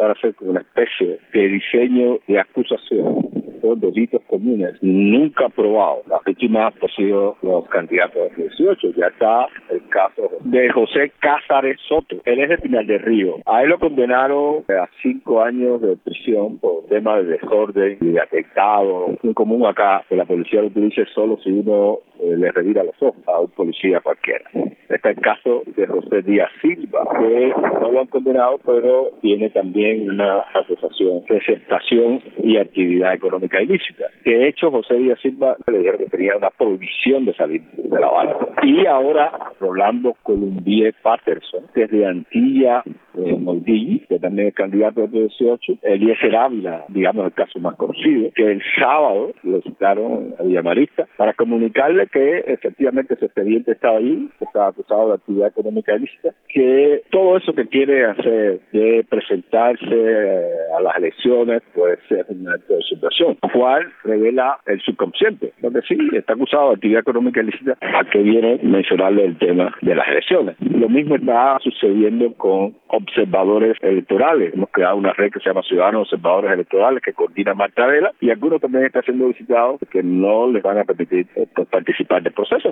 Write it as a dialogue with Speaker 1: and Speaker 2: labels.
Speaker 1: pasar a ser como una especie de diseño de acusación por delitos comunes nunca probados. Las víctimas han sido los candidatos de 18. Ya está el caso de José Cázares Soto. Él es de Pinar del Río. A él lo condenaron a 5 años de prisión por temas de desorden y de atentado. Muy común acá que la policía lo utilice solo si uno le revira los ojos a un policía cualquiera. Está el caso de José Díaz Silva, que no lo han condenado, pero tiene también una acusación de receptación y actividad económica ilícita. De hecho, José Díaz Silva le dijeron que tenía una prohibición de salir de La Habana. Y ahora, Rolando Columbier Patterson, desde Antilla Moldí, que también es candidato de 18, Eliezer Ávila, digamos el caso más conocido, que el sábado lo citaron a Villamarista para comunicarle que efectivamente ese expediente estaba ahí, que estaba acusado de actividad económica ilícita, que todo eso que quiere hacer de presentarse a las elecciones puede ser un acto de usurpación, lo cual revela el subconsciente, porque sí, está acusado de actividad económica ilícita, a que viene mencionarle el tema de las elecciones. Lo mismo está sucediendo con observadores electorales. Hemos creado una red que se llama Ciudadanos Observadores Electorales que coordina Marta Vela, y algunos también están siendo visitados que no les van a permitir participar del proceso.